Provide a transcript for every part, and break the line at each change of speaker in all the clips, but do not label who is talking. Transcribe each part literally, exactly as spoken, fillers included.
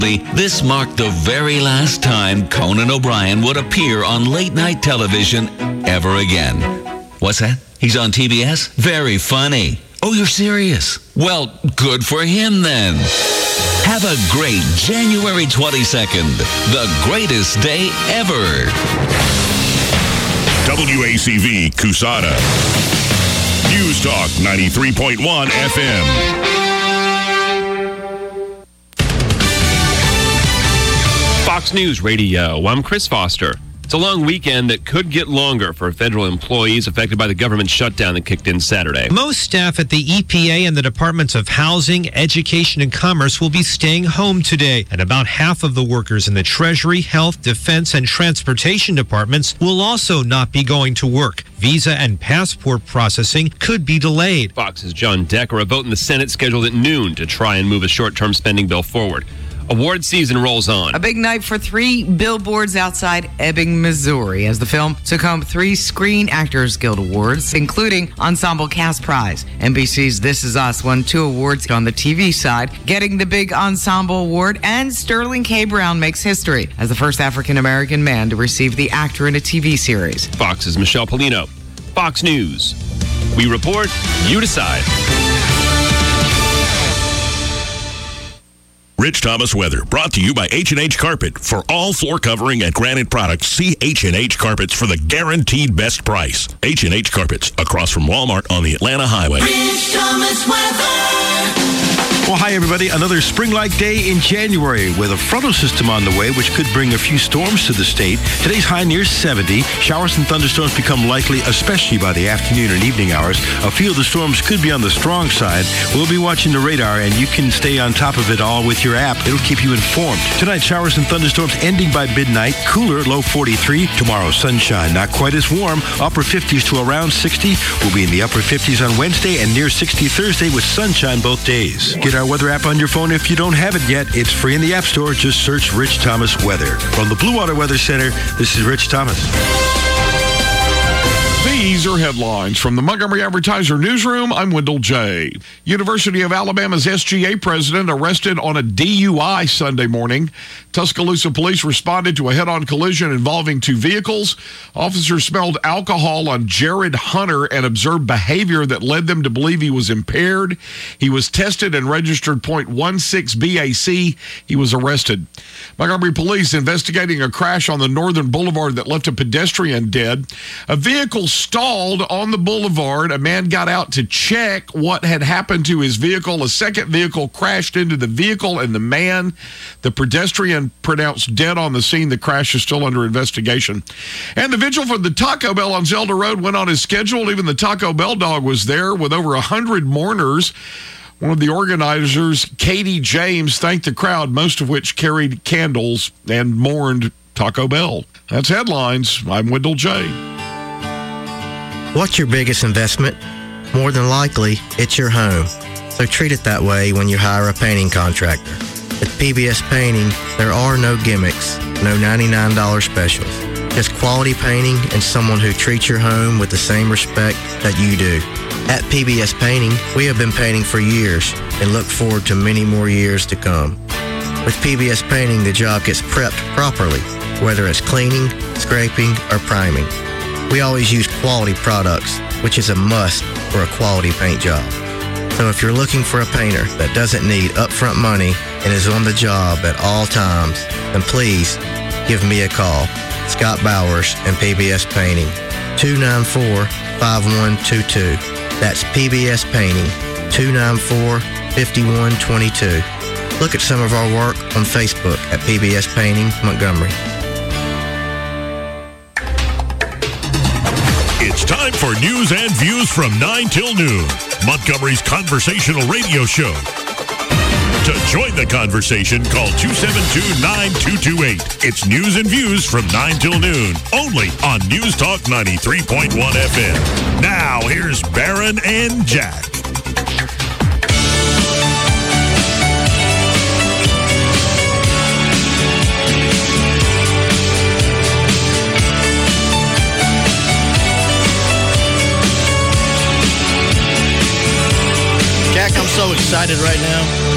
This marked the very last time Conan O'Brien would appear on late-night television ever again. What's that? He's on T B S? Very funny. Oh, you're serious? Well, good for him then. Have a great January twenty-second, the greatest day ever.
W A C V Cusada. News Talk ninety-three point one F M.
Fox News Radio. I'm Chris Foster. It's a long weekend that could get longer for federal employees affected by the government shutdown that kicked in Saturday.
Most staff at the E P A and the Departments of Housing, Education, and Commerce will be staying home today, and about half of the workers in the Treasury, Health, Defense, and Transportation departments will also not be going to work. Visa and passport processing could be delayed.
Fox's John Decker. A vote in the Senate scheduled at noon to try and move a short-term spending bill forward. Award season rolls on.
A big night for three billboards outside Ebbing, Missouri, as the film took home three Screen Actors Guild Awards, including Ensemble Cast Prize. N B C's This Is Us won two awards on the T V side, getting the big Ensemble Award, and Sterling K. Brown makes history as the first African-American man to receive the actor in a T V series.
Fox's Michelle Polino. Fox News. We report, you decide.
Rich Thomas weather, brought to you by H and H Carpet. For all floor covering and granite products, see H and H Carpets for the guaranteed best price. H and H Carpets, across from Walmart on the Atlanta Highway.
Rich Thomas weather.
Well, hi, everybody. Another spring-like day in January with a frontal system on the way, which could bring a few storms to the state. Today's high near seventy. Showers and thunderstorms become likely, especially by the afternoon and evening hours. A few of the storms could be on the strong side. We'll be watching the radar, and you can stay on top of it all with your app. It'll keep you informed. Tonight, showers and thunderstorms ending by midnight. Cooler, low forty-three. Tomorrow, sunshine. Not quite as warm. Upper fifties to around sixty. We'll be in the upper fifties on Wednesday and near sixty Thursday with sunshine both days. Get our weather app on your phone if you don't have it yet. It's free in the App Store. Just search Rich Thomas Weather. From the Blue Water Weather Center, this is Rich Thomas.
These are headlines from the Montgomery Advertiser newsroom. I'm Wendell J. University of Alabama's S G A president arrested on a D U I Sunday morning. Tuscaloosa police responded to a head-on collision involving two vehicles. Officers smelled alcohol on Jared Hunter and observed behavior that led them to believe he was impaired. He was tested and registered point one six B A C. He was arrested. Montgomery police investigating a crash on the Northern Boulevard that left a pedestrian dead. A vehicle stalled on the boulevard. A man got out to check what had happened to his vehicle. A second vehicle crashed into the vehicle and the man. The pedestrian pronounced dead on the scene. The crash is still under investigation. And the vigil for the Taco Bell on Zelda Road went on as scheduled. Even the Taco Bell dog was there with over one hundred mourners. One of the organizers, Katie James, thanked the crowd, most of which carried candles and mourned Taco Bell. That's headlines. I'm Wendell J.
What's your biggest investment? More than likely, it's your home. So treat it that way when you hire a painting contractor. At P B S Painting, there are no gimmicks, no ninety-nine dollars specials. Just quality painting and someone who treats your home with the same respect that you do. At P B S Painting, we have been painting for years and look forward to many more years to come. With P B S Painting, the job gets prepped properly, whether it's cleaning, scraping, or priming. We always use quality products, which is a must for a quality paint job. So if you're looking for a painter that doesn't need upfront money and is on the job at all times, then please give me a call. Scott Bowers and P B S Painting, two nine four, five one two two. That's P B S Painting, two nine four, five one two two. Look at some of our work on Facebook at P B S Painting Montgomery.
It's time for news and views from nine till noon, Montgomery's conversational radio show. To join the conversation, call two seven two, nine two two eight. It's news and views from nine till noon, only on News Talk ninety-three point one F M. Now, here's Barron and Jack.
Jack, I'm so excited right now.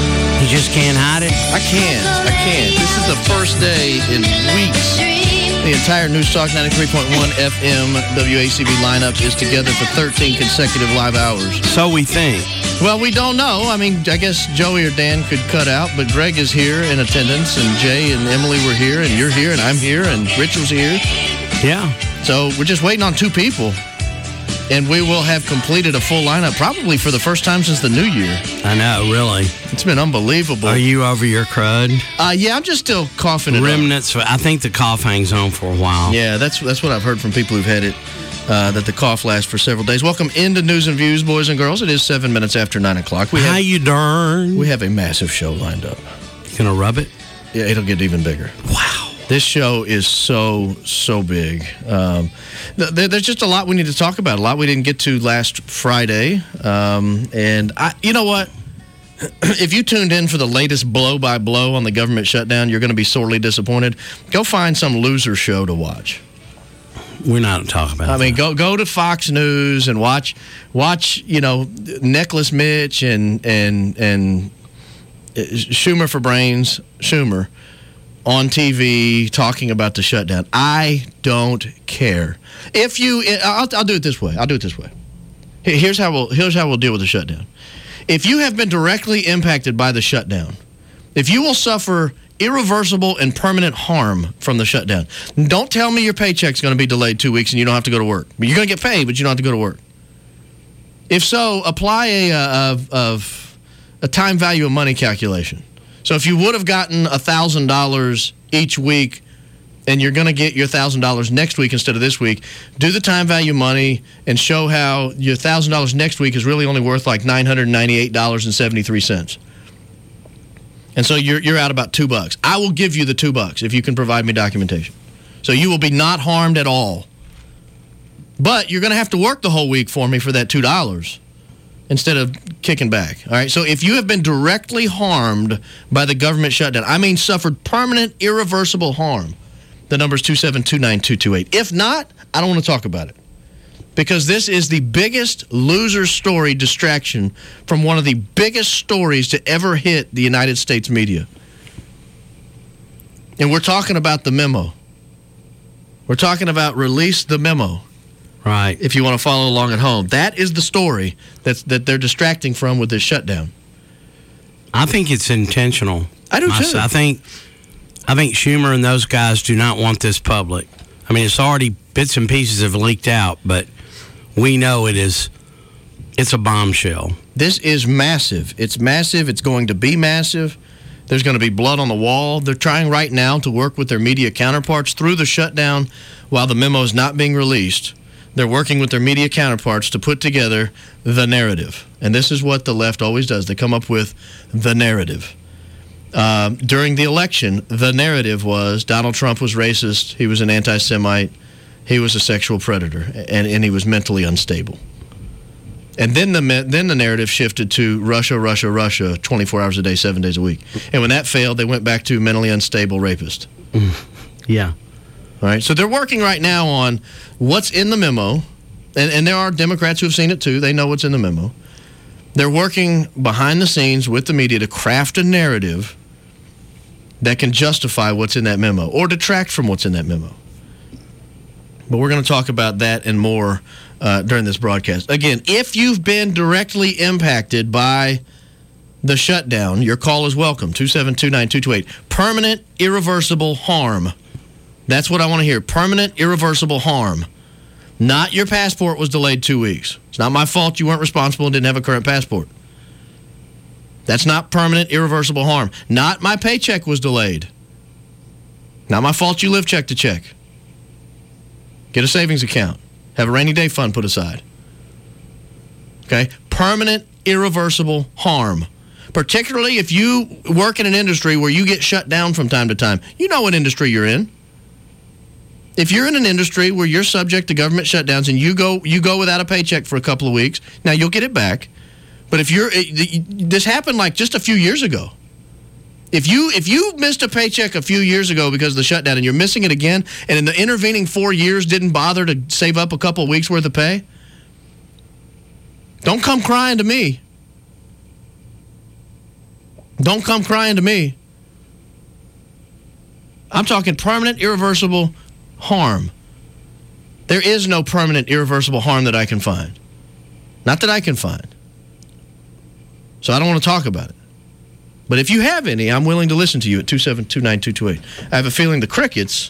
You just can't hide it?
I can't. I can't. This is the first day in weeks. The entire News Talk ninety-three point one F M W A C B lineup is together for thirteen consecutive live hours.
So we think.
Well, we don't know. I mean, I guess Joey or Dan could cut out, but Greg is here in attendance, and Jay and Emily were here, and you're here, and I'm here, and Rich was here.
Yeah.
So we're just waiting on two people, and we will have completed a full lineup probably for the first time since the new year.
I know, really.
It's been unbelievable.
Are you over your crud?
Uh, yeah, I'm just still coughing it
Remnants. Up. I think the cough hangs on for a while.
Yeah, that's that's what I've heard from people who've had it, uh, that the cough lasts for several days. Welcome into News and Views, boys and girls. It is seven minutes after nine o'clock. We
How
have,
you darn?
We have a massive show lined up.
You gonna rub it?
Yeah, it'll get even bigger.
Wow.
This show is so, so big. Um, th- there's just a lot we need to talk about, a lot we didn't get to last Friday. Um, and I, you know what? If you tuned in for the latest blow-by-blow on the government shutdown, you're going to be sorely disappointed. Go find some loser show to watch.
We're not talking about
I
that.
mean, go go to Fox News and watch, watch you know, Necklace Mitch and, and, and Schumer for Brains, Schumer, on T V talking about the shutdown. I don't care. If you, I'll, I'll do it this way. I'll do it this way. Here's how we'll here's how we'll deal with the shutdown. If you have been directly impacted by the shutdown, if you will suffer irreversible and permanent harm from the shutdown, don't tell me your paycheck's going to be delayed two weeks and you don't have to go to work. You're going to get paid, but you don't have to go to work. If so, apply a a, a, a time value of money calculation. So if you would have gotten one thousand dollars each week and you're going to get your one thousand dollars next week instead of this week, do the time value money and show how your one thousand dollars next week is really only worth like nine hundred ninety-eight dollars and seventy-three cents. And so you're you're out about two bucks. I will give you the two bucks if you can provide me documentation. So you will be not harmed at all. But you're going to have to work the whole week for me for that two dollars. Instead of kicking back. All right. So if you have been directly harmed by the government shutdown, I mean suffered permanent, irreversible harm, the number is two seven two nine two two eight. If not, I don't want to talk about it. Because this is the biggest loser story distraction from one of the biggest stories to ever hit the United States media. And we're talking about the memo. We're talking about release the memo.
Right.
If you want to follow along at home. That is the story that's, that they're distracting from with this shutdown.
I think it's intentional.
I do, too.
I think, I think Schumer and those guys do not want this public. I mean, it's already, bits and pieces have leaked out, but we know it is, it's a bombshell.
This is massive. It's massive. It's going to be massive. There's going to be blood on the wall. They're trying right now to work with their media counterparts through the shutdown while the memo is not being released. They're working with their media counterparts to put together the narrative. And this is what the left always does. They come up with the narrative. Um, during the election, the narrative was Donald Trump was racist, he was an anti-Semite, he was a sexual predator, and, and he was mentally unstable. And then the then the narrative shifted to Russia, Russia, Russia, twenty-four hours a day, seven days a week. And when that failed, they went back to mentally unstable rapist.
Yeah.
All right, so they're working right now on what's in the memo, and, and there are Democrats who have seen it too. They know what's in the memo. They're working behind the scenes with the media to craft a narrative that can justify what's in that memo or detract from what's in that memo. But we're going to talk about that and more uh, during this broadcast. Again, if you've been directly impacted by the shutdown, your call is welcome, two seven two nine two two eight. Permanent, irreversible harm. That's what I want to hear. Permanent, irreversible harm. Not your passport was delayed two weeks. It's not my fault you weren't responsible and didn't have a current passport. That's not permanent, irreversible harm. Not my paycheck was delayed. Not my fault you live check to check. Get a savings account. Have a rainy day fund put aside. Okay? Permanent, irreversible harm. Particularly if you work in an industry where you get shut down from time to time. You know what industry you're in. If you're in an industry where you're subject to government shutdowns and you go you go without a paycheck for a couple of weeks, now you'll get it back. But if you're it, this happened like just a few years ago. If you if you missed a paycheck a few years ago because of the shutdown and you're missing it again, and in the intervening four years didn't bother to save up a couple of weeks worth of pay, don't come crying to me. Don't come crying to me. I'm talking permanent, irreversible harm. There is no permanent, irreversible harm that I can find. Not that I can find. So I don't want to talk about it. But if you have any, I'm willing to listen to you at two seven two, nine two two eight. I have a feeling the crickets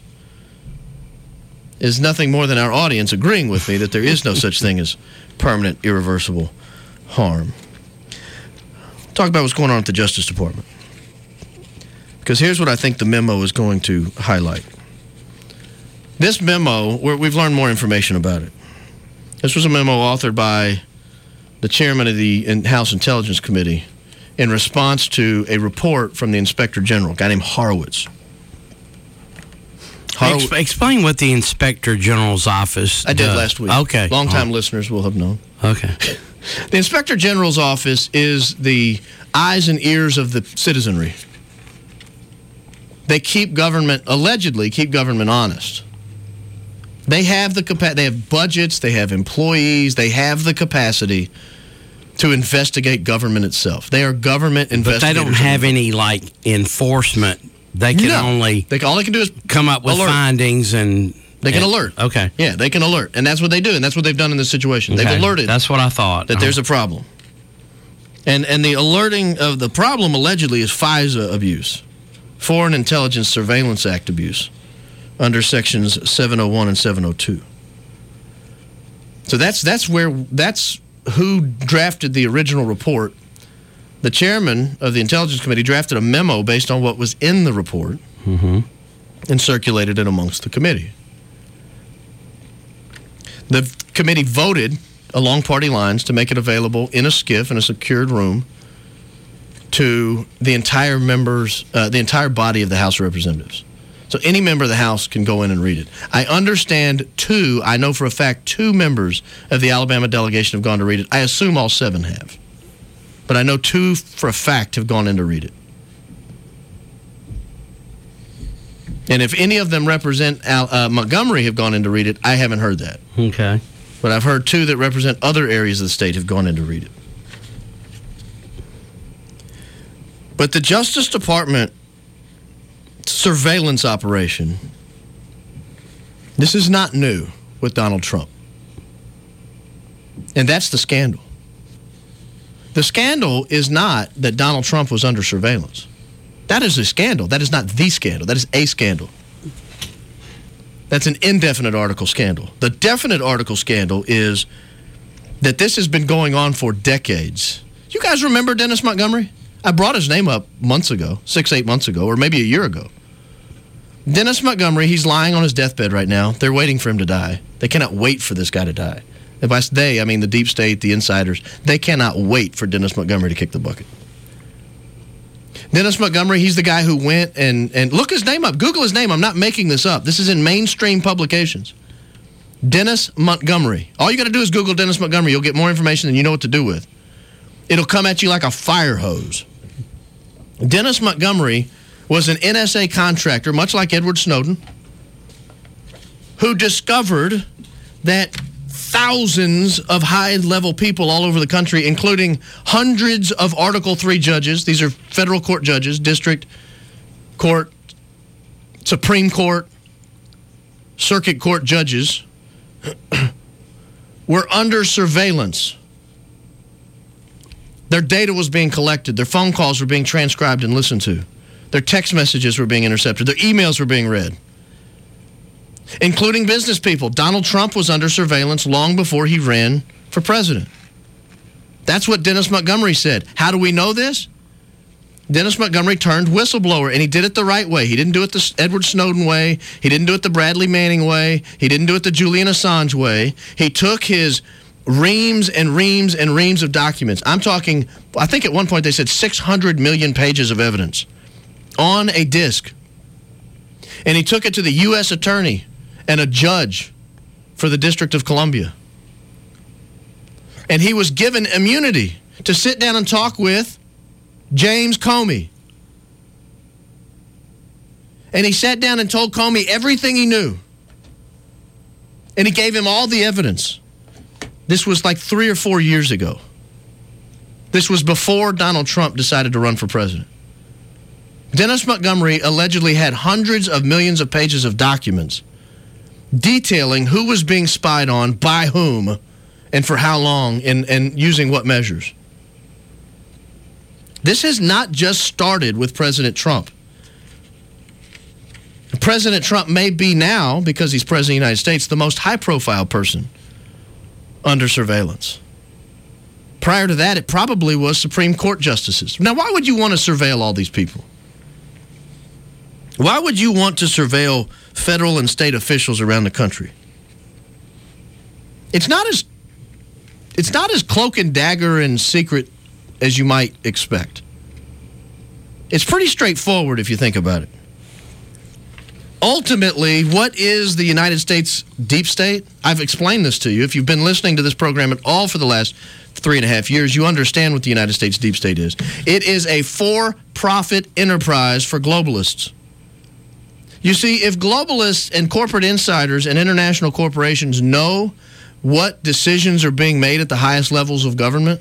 is nothing more than our audience agreeing with me that there is no such thing as permanent, irreversible harm. Talk about what's going on at the Justice Department. Because here's what I think the memo is going to highlight. This memo, where we've learned more information about it. This was a memo authored by the chairman of the House Intelligence Committee in response to a report from the Inspector General, a guy named Horowitz.
Horow- Ex- explain what the Inspector General's office
I did
does.
last week.
Okay.
Long-time
oh.
listeners will have known.
Okay.
The Inspector General's office is the eyes and ears of the citizenry. They keep government, allegedly keep government honest. They have the capa- they have budgets, they have employees, they have the capacity to investigate government itself. They are government investigators.
But they don't have any, like, enforcement. They can
no.
only
they can, all they can do is
come up with
alert.
findings and...
They can
and,
alert.
Okay.
Yeah, they can alert. And that's what they do, and that's what they've done in this situation.
Okay.
They've alerted.
That's what I thought.
That there's a problem. And and the alerting of the problem, allegedly, is FISA abuse. Foreign Intelligence Surveillance Act abuse. Under sections seven oh one and seven oh two. So that's that's where that's who drafted the original report. The chairman of the Intelligence Committee drafted a memo based on what was in the report
mm-hmm.
and circulated it amongst the committee. The committee voted along party lines to make it available in a SCIF in a secured room to the entire members, uh, the entire body of the House of Representatives. So any member of the House can go in and read it. I understand two, I know for a fact, two members of the Alabama delegation have gone to read it. I assume all seven have. But I know two for a fact have gone in to read it. And if any of them represent Al, uh, Montgomery have gone in to read it, I haven't heard that.
Okay.
But I've heard two that represent other areas of the state have gone in to read it. But the Justice Department surveillance operation, this is not new with Donald Trump. And that's the scandal. The scandal is not that Donald Trump was under surveillance. That is a scandal. That is not the scandal. That is a scandal. That's an indefinite article scandal. The definite article scandal is that this has been going on for decades. You guys remember Dennis Montgomery? I brought his name up months ago, six, eight months ago, or maybe a year ago. Dennis Montgomery, he's lying on his deathbed right now. They're waiting for him to die. They cannot wait for this guy to die. And by they, I mean the deep state, the insiders. They cannot wait for Dennis Montgomery to kick the bucket. Dennis Montgomery, he's the guy who went and, and look his name up. Google his name. I'm not making this up. This is in mainstream publications. Dennis Montgomery. All you got to do is Google Dennis Montgomery. You'll get more information than you know what to do with. It'll come at you like a fire hose. Dennis Montgomery was an N S A contractor, much like Edward Snowden, who discovered that thousands of high-level people all over the country, including hundreds of Article three judges, these are federal court judges, district court, Supreme Court, circuit court judges, were under surveillance. Their data was being collected. Their phone calls were being transcribed and listened to. Their text messages were being intercepted. Their emails were being read. Including business people. Donald Trump was under surveillance long before he ran for president. That's what Dennis Montgomery said. How do we know this? Dennis Montgomery turned whistleblower, and he did it the right way. He didn't do it the Edward Snowden way. He didn't do it the Bradley Manning way. He didn't do it the Julian Assange way. He took his reams and reams and reams of documents. I'm talking, I think at one point they said six hundred million pages of evidence on a disk. And he took it to the U S attorney and a judge for the District of Columbia. And he was given immunity to sit down and talk with James Comey. And he sat down and told Comey everything he knew. And he gave him all the evidence. This was like three or four years ago. This was before Donald Trump decided to run for president. Dennis Montgomery allegedly had hundreds of millions of pages of documents detailing who was being spied on, by whom, and for how long, and, and using what measures. This has not just started with President Trump. President Trump may be now, because he's president of the United States, the most high-profile person under surveillance. Prior to that, it probably was Supreme Court justices. Now, why would you want to surveil all these people? Why would you want to surveil federal and state officials around the country? It's not as it's not as cloak and dagger and secret as you might expect. It's pretty straightforward if you think about it. Ultimately, what is the United States deep state? I've explained this to you. If you've been listening to this program at all for the last three and a half years, you understand what the United States deep state is. It is a for-profit enterprise for globalists. You see, if globalists and corporate insiders and international corporations know what decisions are being made at the highest levels of government,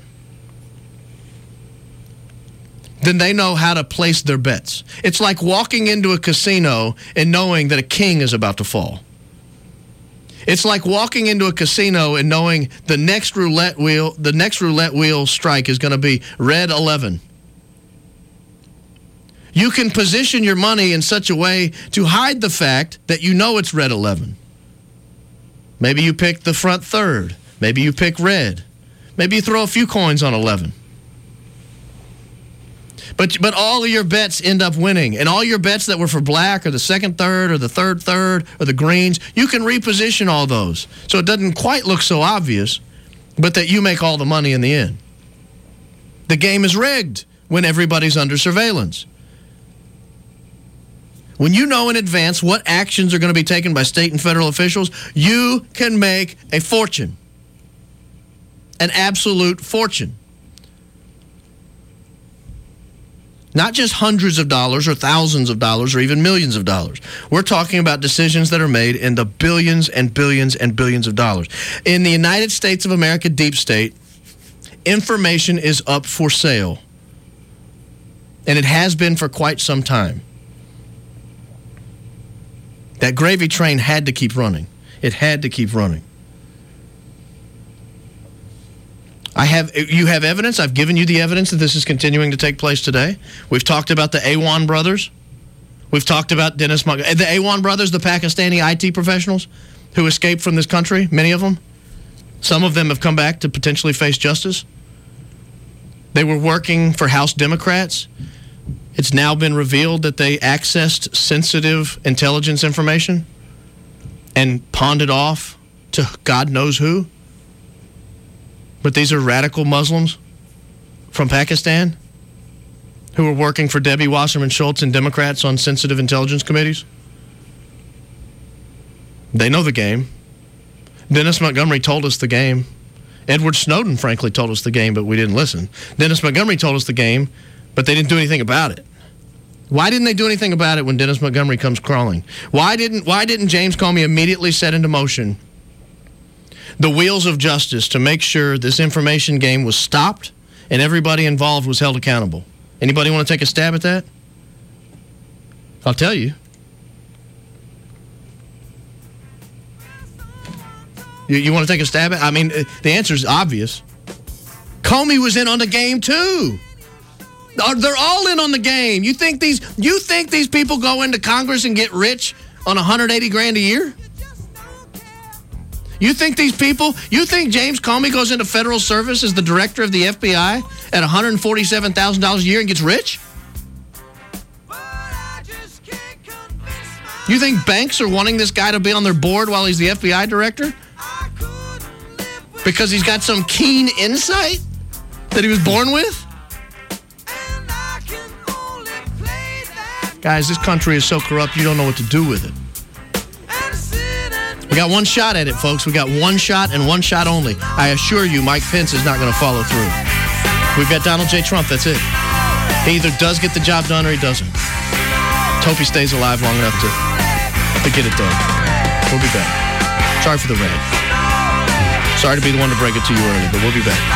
then they know how to place their bets. It's like walking into a casino and knowing that a king is about to fall. It's like walking into a casino and knowing the next roulette wheel, the next roulette wheel strike is going to be red eleven. You can position your money in such a way to hide the fact that you know it's red eleven. Maybe you pick the front third. Maybe you pick red. Maybe you throw a few coins on eleven. But but all of your bets end up winning. And all your bets that were for black or the second third or the third third or the greens, you can reposition all those. So it doesn't quite look so obvious, but that you make all the money in the end. The game is rigged when everybody's under surveillance. When you know in advance what actions are going to be taken by state and federal officials, you can make a fortune. An absolute fortune. Not just hundreds of dollars or thousands of dollars or even millions of dollars. We're talking about decisions that are made in the billions and billions and billions of dollars. In the United States of America deep state, information is up for sale. And it has been for quite some time. That gravy train had to keep running. It had to keep running. I have, you have evidence. I've given you the evidence that this is continuing to take place today. We've talked about the Awan brothers. We've talked about Dennis Montgomery. The Awan brothers, the Pakistani I T professionals who escaped from this country, many of them. Some of them have come back to potentially face justice. They were working for House Democrats. It's now been revealed that they accessed sensitive intelligence information and pawned it off to God knows who. But these are radical Muslims from Pakistan who are working for Debbie Wasserman Schultz and Democrats on sensitive intelligence committees. They know the game. Dennis Montgomery told us the game. Edward Snowden, frankly, told us the game, but we didn't listen. Dennis Montgomery told us the game, but they didn't do anything about it. Why didn't they do anything about it when Dennis Montgomery comes crawling? Why didn't Why didn't James Comey immediately set into motion the wheels of justice to make sure this information game was stopped and everybody involved was held accountable? Anybody want to take a stab at that? I'll tell you. You, you want to take a stab at it? I mean, the answer is obvious. Comey was in on the game too. They're all in on the game. You think these you think these people go into Congress and get rich on one hundred eighty grand a year? You think these people, you think James Comey goes into federal service as the director of the F B I at one hundred forty-seven thousand dollars a year and gets rich? You think banks are wanting this guy to be on their board while he's the F B I director? Because he's got some keen insight that he was born with? Guys, this country is so corrupt you don't know what to do with it. We got one shot at it, folks. We got one shot and one shot only. I assure you, Mike Pence is not going to follow through. We've got Donald J. Trump. That's it. He either does get the job done or he doesn't. Let's hope he stays alive long enough to, to get it done. We'll be back. Sorry for the rant. Sorry to be the one to break it to you early, but we'll be back.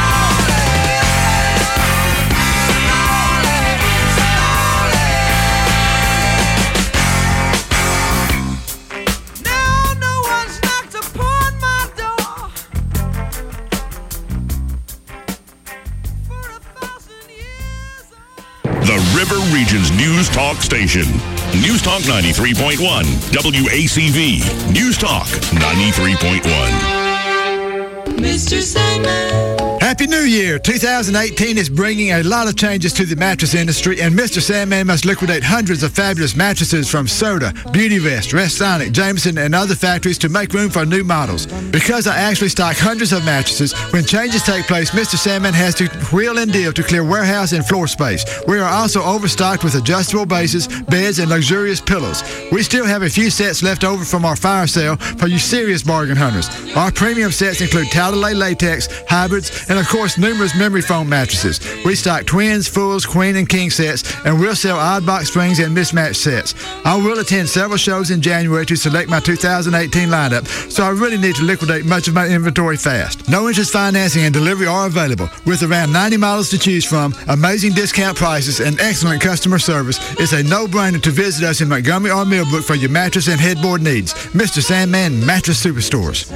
talk station. News Talk ninety-three point one, W A C V. News Talk ninety-three point one.
Mister Sandman.
Happy New Year! two thousand eighteen is bringing a lot of changes to the mattress industry, and Mister Sandman must liquidate hundreds of fabulous mattresses from Soda, Beautyvest, Rest-Sonic, Jameson, and other factories to make room for new models. Because I actually stock hundreds of mattresses, when changes take place, Mister Sandman has to wheel and deal to clear warehouse and floor space. We are also overstocked with adjustable bases, beds, and luxurious pillows. We still have a few sets left over from our fire sale for you serious bargain hunters. Our premium sets include Talalay latex, hybrids, and of course, numerous memory foam mattresses. We stock twins, fulls, queen, and king sets, and we'll sell odd box springs and mismatched sets. I will attend several shows in January to select my two thousand eighteen lineup, so I really need to liquidate much of my inventory fast. No interest financing and delivery are available. With around ninety models to choose from, amazing discount prices, and excellent customer service, it's a no-brainer to visit us in Montgomery or Millbrook for your mattress and headboard needs. Mister Sandman Mattress Superstores.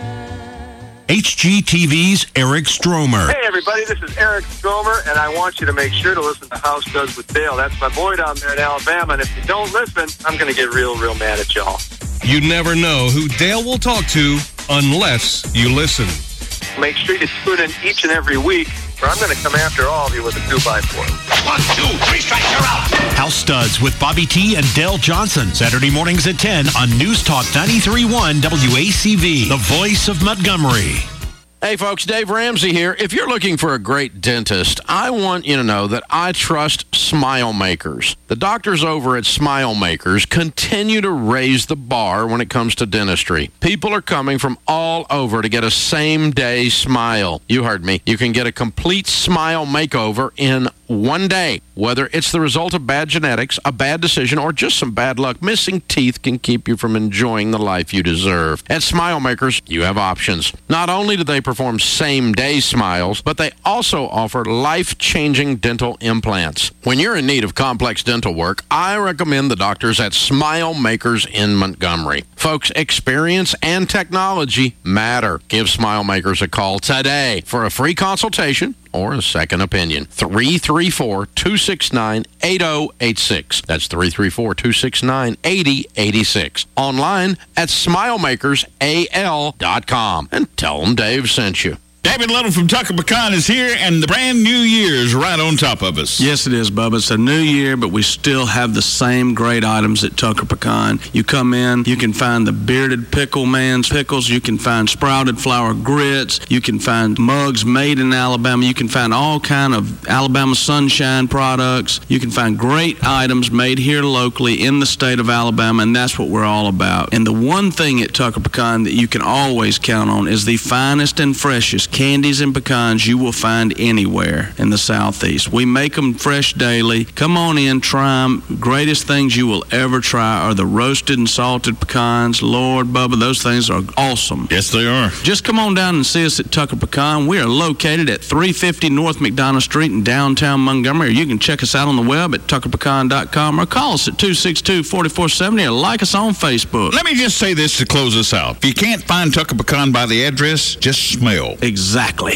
H G T V's Eric Stromer.
Hey, everybody, this is Eric Stromer, and I want you to make sure to listen to House Does with Dale. That's my boy down there in Alabama, and if you don't listen, I'm going to get real, real mad at y'all.
You never know who Dale will talk to unless you listen.
Make sure you tune in each and every week, or I'm going to come after all of you with a two by four.
One, two, three strikes, you're out.
House Studs with Bobby T and Dale Johnson. Saturday mornings at ten on News Talk ninety-three point one W A C V, the voice of Montgomery.
Hey folks, Dave Ramsey here. If you're looking for a great dentist, I want you to know that I trust Smile Makers. The doctors over at Smile Makers continue to raise the bar when it comes to dentistry. People are coming from all over to get a same-day smile. You heard me. You can get a complete smile makeover in one day. Whether it's the result of bad genetics, a bad decision, or just some bad luck, missing teeth can keep you from enjoying the life you deserve. At Smile Makers, you have options. Not only do they perform same-day smiles, but they also offer life-changing dental implants. When you're in need of complex dental work, I recommend the doctors at Smile Makers in Montgomery. Folks, experience and technology matter. Give Smile Makers a call today for a free consultation or a second opinion. three three four, two six nine, eight zero eight six. That's three three four, two six nine, eight zero eight six. Online at smile makers A L dot com. And tell them Dave sent you.
David Little from Tucker Pecan is here, and the brand new year is right on top of us.
Yes, it is, Bubba. It's a new year, but we still have the same great items at Tucker Pecan. You come in, you can find the Bearded Pickle Man's pickles. You can find sprouted flour grits. You can find mugs made in Alabama. You can find all kind of Alabama Sunshine products. You can find great items made here locally in the state of Alabama, and that's what we're all about. And the one thing at Tucker Pecan that you can always count on is the finest and freshest candies and pecans you will find anywhere in the Southeast. We make them fresh daily. Come on in, try them. Greatest things you will ever try are the roasted and salted pecans. Lord, Bubba, those things are awesome.
Yes, they are.
Just come on down and see us at Tucker Pecan. We are located at three fifty North McDonough Street in downtown Montgomery. Or you can check us out on the web at tucker pecan dot com or call us at two six two, four four seven zero or like us on Facebook.
Let me just say this to close us out. If you can't find Tucker Pecan by the address, just smell.
Exactly.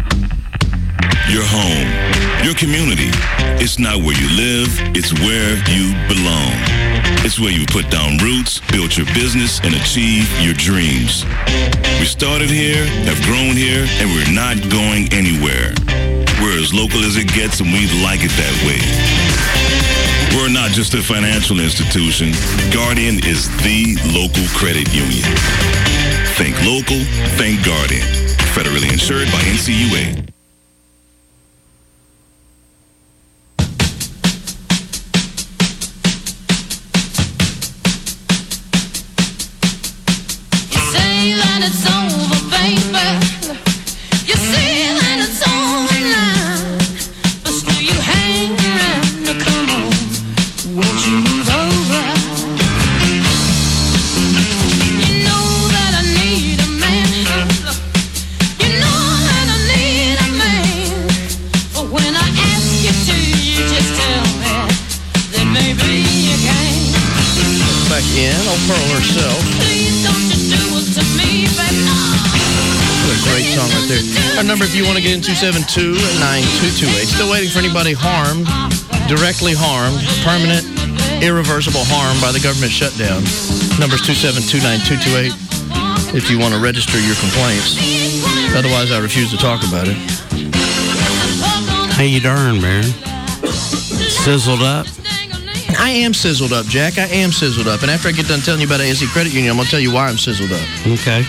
Your home, your community. It's not where you live, it's where you belong. It's where you put down roots, build your business, and achieve your dreams. We started here, have grown here, and we're not going anywhere. We're as local as it gets, and we like it that way. We're not just a financial institution. Guardian is the local credit union. Think local, think Guardian. Federally insured by N C U A.
You say that it's over, baby. You say that it's over now. But still you hang around. Now come on, won't you move over? You know that I need a man. You know that I need a man. But when I ask you to, you just tell me that maybe you can.
Back in, old Pearl herself.
Please don't you do it to me, baby.
What a great song right there. Our number, if you want to get in, two seven two, nine two two eight. Still waiting for anybody harmed, directly harmed, permanent irreversible harm by the government shutdown. Number's two seven two nine two two eight if you want to register your complaints. Otherwise, I refuse to talk about it.
How you darn, man? Sizzled up?
I am sizzled up, Jack. I am sizzled up. And after I get done telling you about A S C Credit Union, I'm going to tell you why I'm sizzled up.
Okay.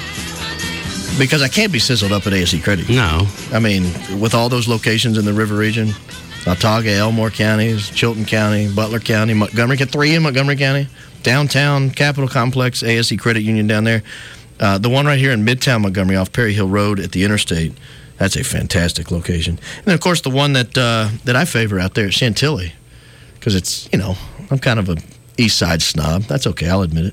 Because I can't be sizzled up at A S C Credit Union.
No.
I mean, with all those locations in the River Region, Autauga, Elmore counties, Chilton County, Butler County, Montgomery, three in Montgomery County, downtown, Capitol Complex, A S C Credit Union down there. Uh, the one right here in Midtown Montgomery off Perry Hill Road at the interstate, that's a fantastic location. And then, of course, the one that uh, that I favor out there at Chantilly, because it's, you know, I'm kind of a East Side snob. That's okay, I'll admit it.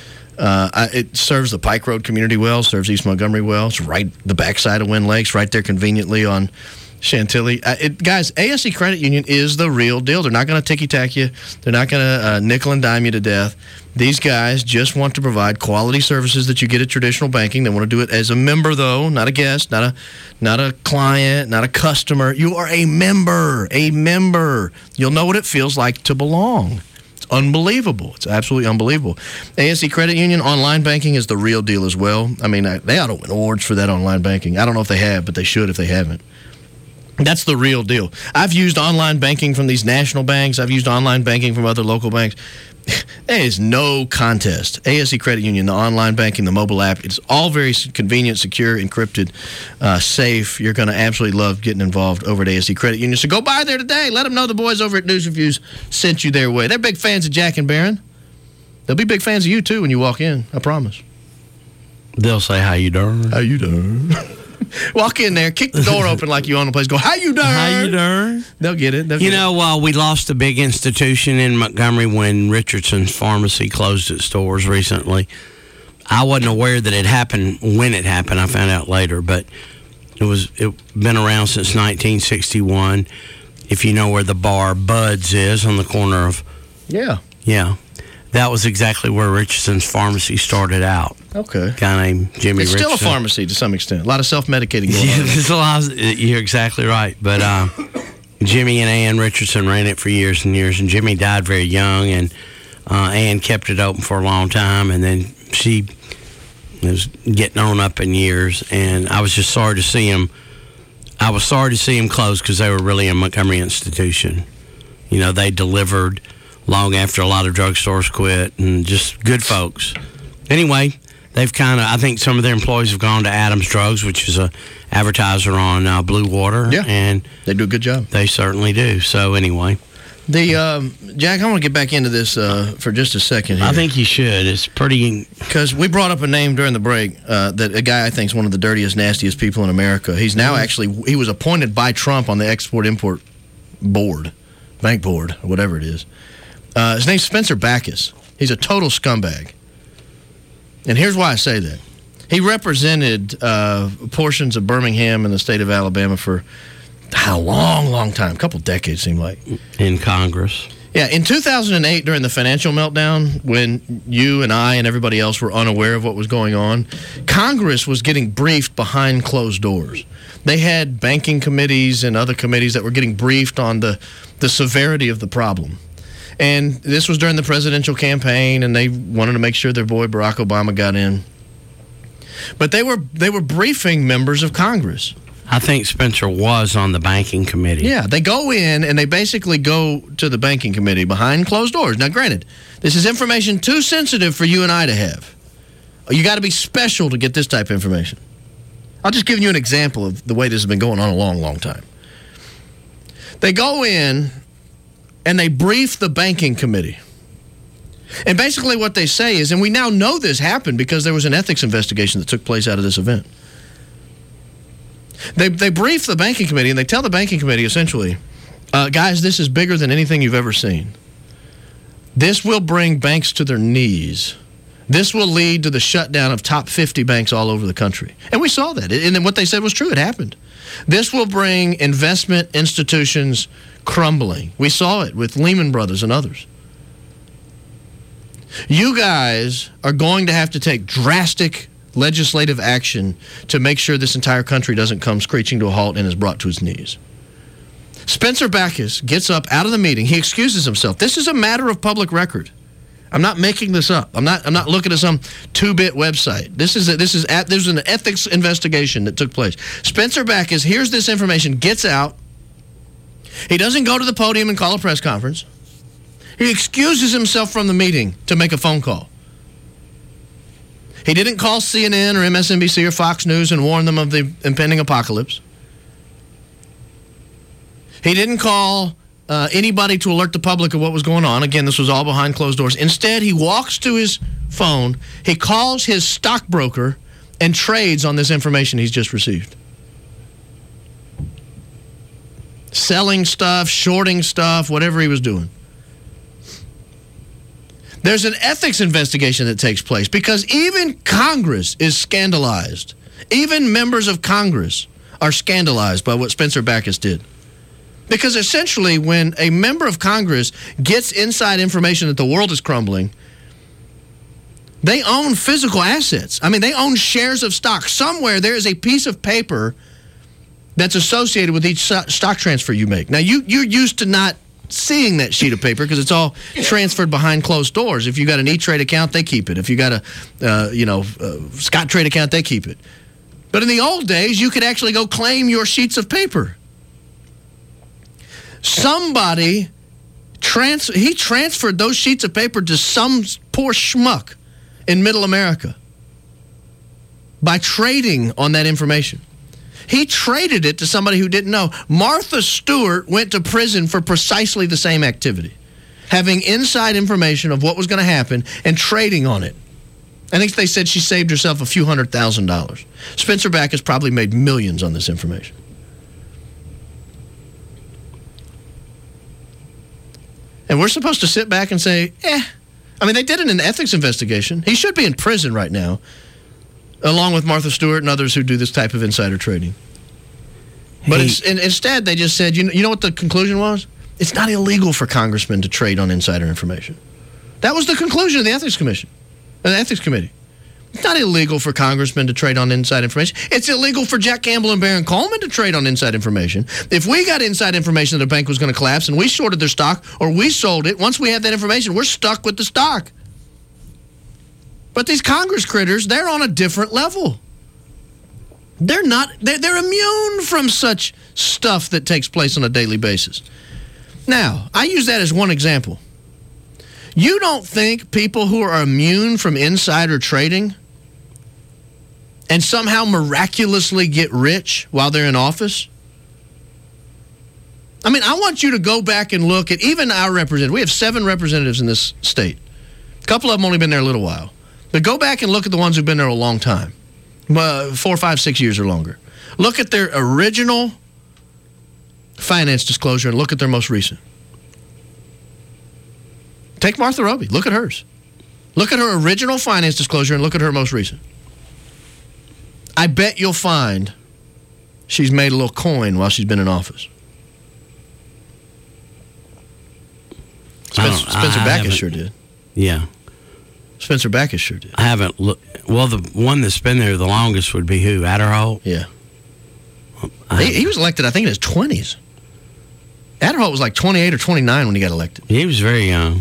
Uh, I, it serves the Pike Road community well, serves East Montgomery well. It's right the backside of Wind Lakes, right there conveniently on Chantilly. Uh, it, guys, A S C Credit Union is the real deal. They're not going to ticky-tack you. They're not going to uh, nickel and dime you to death. These guys just want to provide quality services that you get at traditional banking. They want to do it as a member, though, not a guest, not a not a client, not a customer. You are a member, a member. You'll know what it feels like to belong. It's unbelievable. It's absolutely unbelievable. A S C Credit Union online banking is the real deal as well. I mean, they ought to win awards for that online banking. I don't know if they have, but they should if they haven't. That's the real deal. I've used online banking from these national banks. I've used online banking from other local banks. There is no contest. A S C Credit Union, the online banking, the mobile app, it's all very convenient, secure, encrypted, uh, safe. You're going to absolutely love getting involved over at A S C Credit Union. So go by there today. Let them know the boys over at News Reviews sent you their way. They're big fans of Jack and Barron. They'll be big fans of you, too, when you walk in. I promise.
They'll say, how you doing?
How you doing? Walk in there, kick the door open like you own the place. Go, how you doing?
How you doing?
They'll get it. They'll
you
get
know, uh, we lost a big institution in Montgomery when Richardson's Pharmacy closed its doors recently. I wasn't aware that it happened when it happened. I found out later, but it was it been around since nineteen sixty-one. If you know where the bar Bud's is on the corner of...
Yeah.
Yeah. That was exactly where Richardson's Pharmacy started out.
Okay.
A guy named Jimmy
It's
Richardson.
still a pharmacy to some extent. A lot of self-medicating going
Yeah,
on.
there's a lot of, you're exactly right. But uh, Jimmy and Ann Richardson ran it for years and years, and Jimmy died very young, and uh, Ann kept it open for a long time, and then she was getting on up in years, and I was just sorry to see him. I was sorry to see him close because they were really a Montgomery institution. You know, they delivered long after a lot of drugstores quit, and just good folks. Anyway, they've kind of, I think some of their employees have gone to Adams Drugs, which is a advertiser on uh, Blue Water.
Yeah,
and
they do a good job.
They certainly do. So anyway.
The um, Jack, I want to get back into this uh, for just a second here.
I think you should. It's pretty...
Because we brought up a name during the break uh, that a guy I think is one of the dirtiest, nastiest people in America. He's now actually, he was appointed by Trump on the Export-Import Board, Bank Board, or whatever it is. Uh, his name's Spencer Backus. He's a total scumbag. And here's why I say that. He represented uh, portions of Birmingham and the state of Alabama for a long, long time. A couple decades, seemed like.
In Congress.
Yeah, in two thousand eight, during the financial meltdown, when you and I and everybody else were unaware of what was going on, Congress was getting briefed behind closed doors. They had banking committees and other committees that were getting briefed on the, the severity of the problem. And this was during the presidential campaign, and they wanted to make sure their boy Barack Obama got in. But they were they were briefing members of Congress.
I think Spencer was on the banking committee.
Yeah, they go in and they basically go to the banking committee behind closed doors. Now, granted, this is information too sensitive for you and I to have. You got to be special to get this type of information. I'll just give you an example of the way this has been going on a long, long time. They go in and they brief the banking committee. And basically what they say is, and we now know this happened because there was an ethics investigation that took place out of this event. They they brief the banking committee and they tell the banking committee essentially, uh, guys, this is bigger than anything you've ever seen. This will bring banks to their knees. This will lead to the shutdown of top fifty banks all over the country. And we saw that. And then what they said was true. It happened. This will bring investment institutions crumbling. We saw it with Lehman Brothers and others. You guys are going to have to take drastic legislative action to make sure this entire country doesn't come screeching to a halt and is brought to its knees. Spencer Backus gets up out of the meeting. He excuses himself. This is a matter of public record. I'm not making this up. I'm not. I'm not looking at some two-bit website. This is a, this is at, there's an ethics investigation that took place. Spencer Backus hears this information, gets out. He doesn't go to the podium and call a press conference. He excuses himself from the meeting to make a phone call. He didn't call C N N or M S N B C or Fox News and warn them of the impending apocalypse. He didn't call uh, anybody to alert the public of what was going on. Again, this was all behind closed doors. Instead, he walks to his phone, he calls his stockbroker, and trades on this information he's just received. Selling stuff, shorting stuff, whatever he was doing. There's an ethics investigation that takes place because even Congress is scandalized. Even members of Congress are scandalized by what Spencer Backus did. Because essentially, when a member of Congress gets inside information that the world is crumbling, they own physical assets. I mean, they own shares of stock. Somewhere there is a piece of paper that's associated with each stock transfer you make. Now, you, you're used to not seeing that sheet of paper because it's all transferred behind closed doors. If you got an E-Trade account, they keep it. If you got a, uh, you know, uh, Scottrade account, they keep it. But in the old days, you could actually go claim your sheets of paper. Somebody, trans- he transferred those sheets of paper to some poor schmuck in middle America by trading on that information. He traded it to somebody who didn't know. Martha Stewart went to prison for precisely the same activity, having inside information of what was going to happen and trading on it. I think they said she saved herself a few hundred thousand dollars. Spencer Backus probably made millions on this information. And we're supposed to sit back and say, eh. I mean, they did it in an ethics investigation. He should be in prison right now, along with Martha Stewart and others who do this type of insider trading. But
Hey.
it's, in, instead, they just said, you know, you know what the conclusion was? It's not illegal for congressmen to trade on insider information. That was the conclusion of the Ethics Commission, the Ethics Committee. It's not illegal for congressmen to trade on inside information. It's illegal for Jack Campbell and Baron Coleman to trade on inside information. If we got inside information that a bank was going to collapse and we shorted their stock or we sold it, once we have that information, we're stuck with the stock. But these Congress critters, they're on a different level. They're not, they're, they're immune from such stuff that takes place on a daily basis. Now, I use that as one example. You don't think people who are immune from insider trading and somehow miraculously get rich while they're in office? I mean, I want you to go back and look at even our representatives. We have seven representatives in this state. A couple of them only been there a little while. But go back and look at the ones who've been there a long time. Uh, four, five, six years or longer. Look at their original finance disclosure and look at their most recent. Take Martha Roby. Look at hers. Look at her original finance disclosure and look at her most recent. I bet you'll find she's made a little coin while she's been in office. Spencer, Spencer Backus sure did.
Yeah.
Spencer Backus sure did.
I haven't looked. Well, the one that's been there the longest would be who? Adderholt?
Yeah. He, he was elected, I think, in his twenties. Adderholt was like twenty-eight or twenty-nine when he got elected.
He was very young.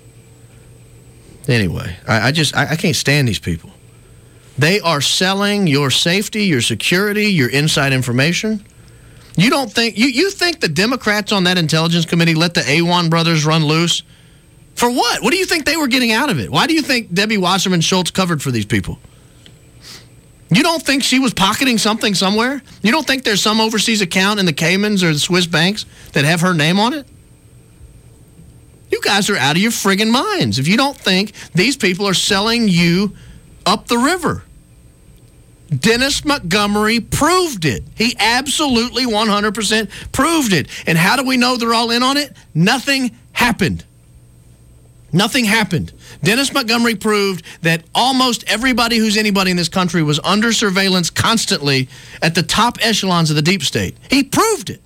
Anyway, I, I just, I, I can't stand these people. They are selling your safety, your security, your inside information. You don't think, you, you think the Democrats on that Intelligence Committee let the Awan brothers run loose? For what? What do you think they were getting out of it? Why do you think Debbie Wasserman Schultz covered for these people? You don't think she was pocketing something somewhere? You don't think there's some overseas account in the Caymans or the Swiss banks that have her name on it? You guys are out of your friggin' minds if you don't think these people are selling you up the river. Dennis Montgomery proved it. He absolutely one hundred percent proved it. And how do we know they're all in on it? Nothing happened. Nothing happened. Dennis Montgomery proved that almost everybody who's anybody in this country was under surveillance constantly at the top echelons of the deep state. He proved it.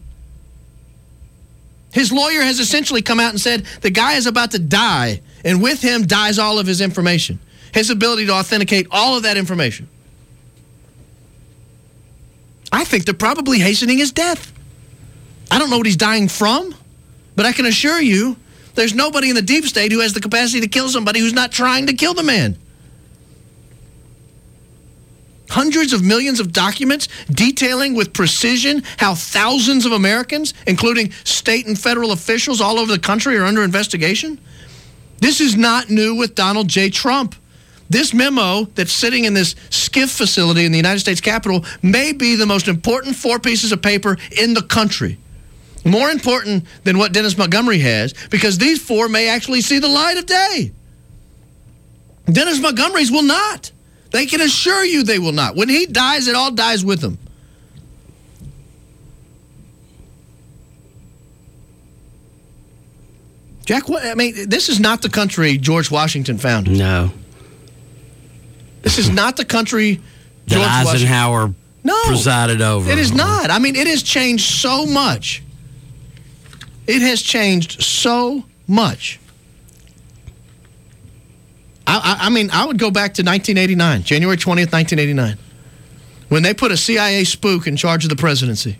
His lawyer has essentially come out and said the guy is about to die, and with him dies all of his information. His ability to authenticate all of that information. I think they're probably hastening his death. I don't know what he's dying from, but I can assure you there's nobody in the deep state who has the capacity to kill somebody who's not trying to kill the man. Hundreds of millions of documents detailing with precision how thousands of Americans, including state and federal officials all over the country, are under investigation. This is not new with Donald J. Trump. This memo that's sitting in this SCIF facility in the United States Capitol may be the most important four pieces of paper in the country. More important than what Dennis Montgomery has, because these four may actually see the light of day. Dennis Montgomery's will not. They can assure you they will not. When he dies, it all dies with him. Jack, what, I mean, this is not the country George Washington founded.
No.
This is not the country George
that Eisenhower
Washington no,
presided over.
It is not. I mean, it has changed so much. It has changed so much. I, I, I mean, I would go back to nineteen eighty-nine, January twentieth, nineteen eighty-nine, when they put a C I A spook in charge of the presidency.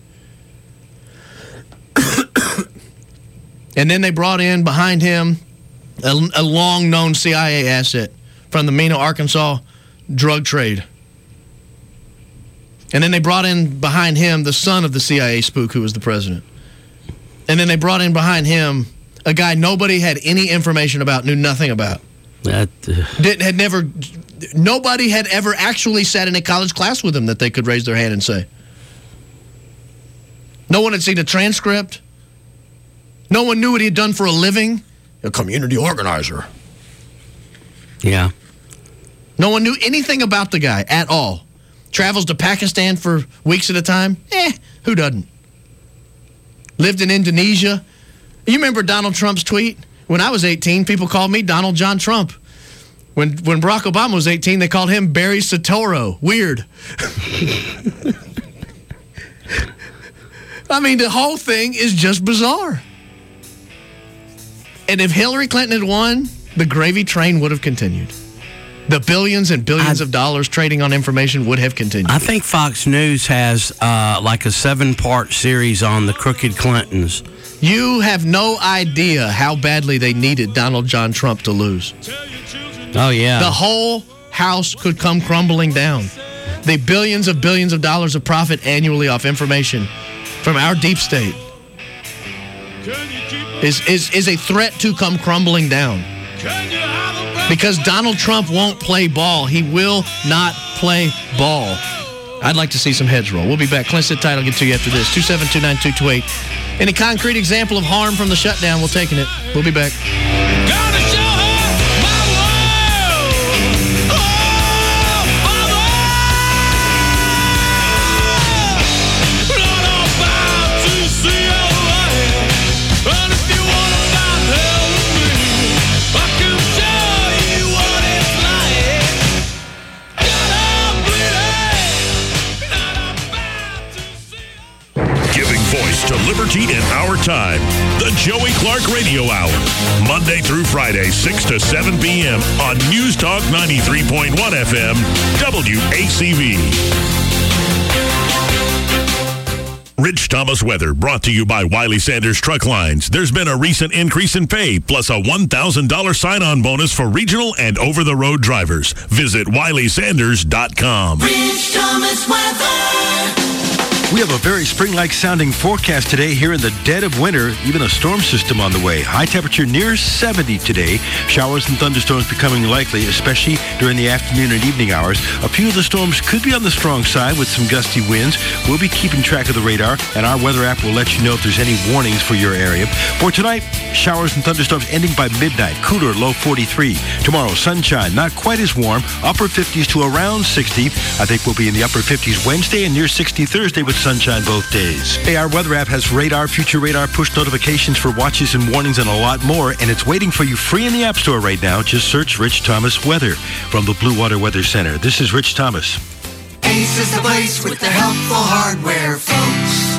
And then they brought in behind him a, a long-known C I A asset from the Mena, Arkansas drug trade. And then they brought in behind him the son of the C I A spook who was the president. And then they brought in behind him a guy nobody had any information about, knew nothing about.
That uh...
Didn't, had never, nobody had ever actually sat in a college class with him that they could raise their hand and say. No one had seen a transcript. No one knew what he had done for a living. A community organizer.
Yeah.
No one knew anything about the guy at all. Travels to Pakistan for weeks at a time. Eh, who doesn't? Lived in Indonesia. You remember Donald Trump's tweet? When I was eighteen, people called me Donald John Trump. When when Barack Obama was eighteen, they called him Barry Soetoro. Weird. I mean, the whole thing is just bizarre. And if Hillary Clinton had won, the gravy train would have continued. The billions and billions I, of dollars trading on information would have continued.
I think Fox News has uh, like a seven-part series on the crooked Clintons.
You have no idea how badly they needed Donald John Trump to lose.
Oh, yeah.
The whole house could come crumbling down. The billions of billions of dollars of profit annually off information from our deep state is, is, is a threat to come crumbling down. Because Donald Trump won't play ball. He will not play ball. I'd like to see some heads roll. We'll be back. Clint, sit tight. I'll get to you after this. two seven two, nine two two eight. Any concrete example of harm from the shutdown, we're taking it. We'll be back.
To liberty in our time. The Joey Clark Radio Hour. Monday through Friday, six to seven p.m. on News Talk ninety-three point one F M, W A C V. Rich Thomas weather brought to you by Wiley Sanders Truck Lines. There's been a recent increase in pay, plus a one thousand dollars sign-on bonus for regional and over-the-road drivers. Visit Wiley Sanders dot com.
Rich Thomas weather.
We have a very spring-like sounding forecast today here in the dead of winter, even a storm system on the way. High temperature near seventy today. Showers and thunderstorms becoming likely, especially during the afternoon and evening hours. A few of the storms could be on the strong side with some gusty winds. We'll be keeping track of the radar, and our weather app will let you know if there's any warnings for your area. For tonight, showers and thunderstorms ending by midnight. Cooler, low forty-three. Tomorrow, sunshine, not quite as warm. Upper fifties to around sixty. I think we'll be in the upper fifties Wednesday and near sixty Thursday with sunshine both days. Hey, our weather app has radar, future radar, push notifications for watches and warnings, and a lot more, and it's waiting for you free in the App Store right now. Just search Rich Thomas Weather from the Blue Water Weather Center. This is Rich Thomas.
Ace is the place with the helpful hardware, folks.
Hello,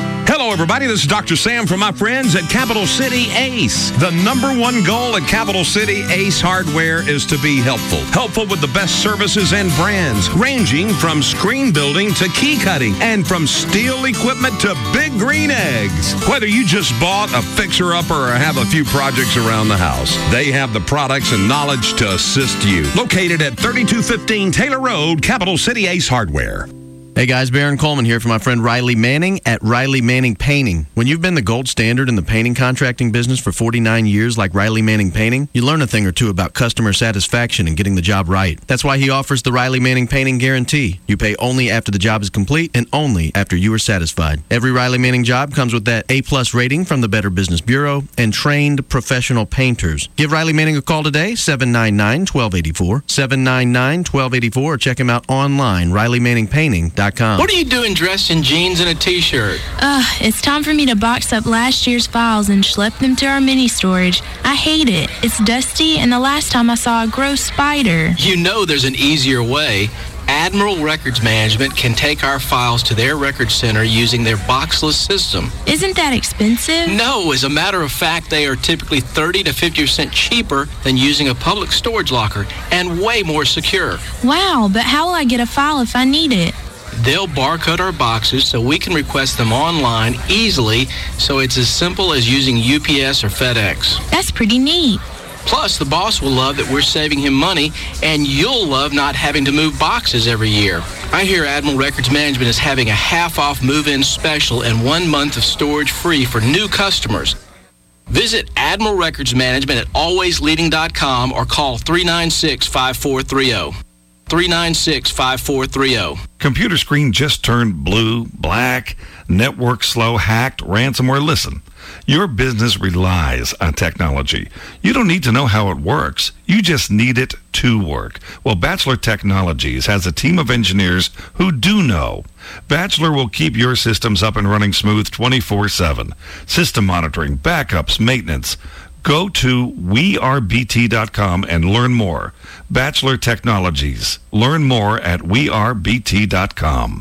Hello, everybody. This is Doctor Sam from my friends at Capital City Ace. The number one goal at Capital City Ace Hardware is to be helpful. Helpful with the best services and brands, ranging from screen building to key cutting, and from steel equipment to big green eggs. Whether you just bought a fixer-upper or have a few projects around the house, they have the products and knowledge to assist you. Located at thirty-two fifteen Taylor Road, Capital City Ace Hardware.
Hey guys, Baron Coleman here for my friend Riley Manning at Riley Manning Painting. When you've been the gold standard in the painting contracting business for forty-nine years like Riley Manning Painting, you learn a thing or two about customer satisfaction and getting the job right. That's why he offers the Riley Manning Painting Guarantee. You pay only after the job is complete and only after you are satisfied. Every Riley Manning job comes with that A-plus rating from the Better Business Bureau and trained professional painters. Give Riley Manning a call today, seven nine nine, one two eight four, seven nine nine, one two eight four, or check him out online, riley manning painting dot com.
What are you doing dressed in jeans and a t-shirt?
Ugh, it's time for me to box up last year's files and schlep them to our mini storage. I hate it. It's dusty, and the last time I saw a gross spider.
You know there's an easier way. Admiral Records Management can take our files to their record center using their boxless system.
Isn't that expensive?
No, as a matter of fact, they are typically thirty to fifty percent cheaper than using a public storage locker and way more secure.
Wow, but how will I get a file if I need it?
They'll barcode our boxes so we can request them online easily, so it's as simple as using U P S or FedEx.
That's pretty neat.
Plus, the boss will love that we're saving him money, and you'll love not having to move boxes every year. I hear Admiral Records Management is having a half-off move-in special and one month of storage free for new customers. Visit Admiral Records Management at always leading dot com or call three nine six, five four three zero. three nine six, five four three zero.
Computer screen just turned blue, black, network slow, hacked, ransomware. Listen, your business relies on technology. You don't need to know how it works. You just need it to work. Well, Bachelor Technologies has a team of engineers who do know. Bachelor will keep your systems up and running smooth twenty-four seven. System monitoring, backups, maintenance. Go to we are b t dot com and learn more. Bachelor Technologies. Learn more at we are b t dot com.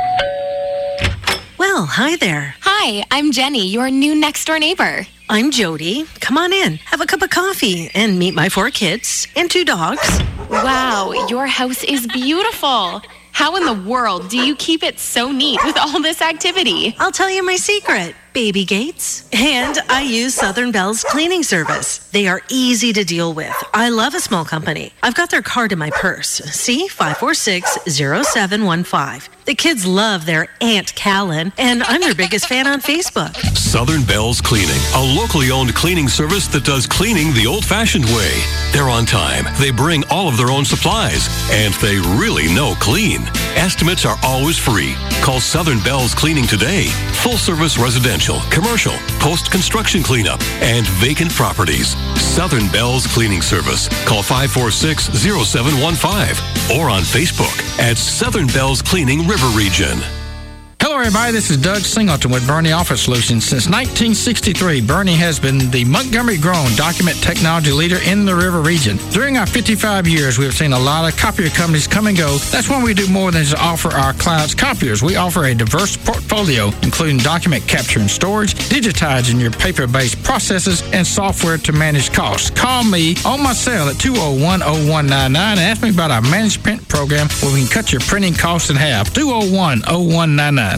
Well, hi there.
Hi, I'm Jenny, your new next-door neighbor.
I'm Jody. Come on in, have a cup of coffee, and meet my four kids and two dogs.
Wow, your house is beautiful. How in the world do you keep it so neat with all this activity?
I'll tell you my secret. Baby gates. And I use Southern Bell's cleaning service. They are easy to deal with. I love a small company. I've got their card in my purse. See, five four six, zero seven one five. The kids love their Aunt Callan, and I'm their biggest fan on Facebook.
Southern Bell's Cleaning, a locally owned cleaning service that does cleaning the old-fashioned way. They're on time. They bring all of their own supplies, and they really know clean. Estimates are always free. Call Southern Bell's Cleaning today. Full-service residential, commercial, post-construction cleanup, and vacant properties. Southern Bell's Cleaning Service. Call five four six, zero seven one five or on Facebook at Southern Bell's Cleaning River Region.
Hello, everybody. This is Doug Singleton with Bernie Office Solutions. Since nineteen sixty-three, Bernie has been the Montgomery-grown document technology leader in the River region. During our fifty-five years, we have seen a lot of copier companies come and go. That's why we do more than just offer our clients copiers. We offer a diverse portfolio, including document capture and storage, digitizing your paper-based processes, and software to manage costs. Call me on my cell at two oh one, oh one nine nine and ask me about our managed print program where we can cut your printing costs in half. two oh one, oh one nine nine.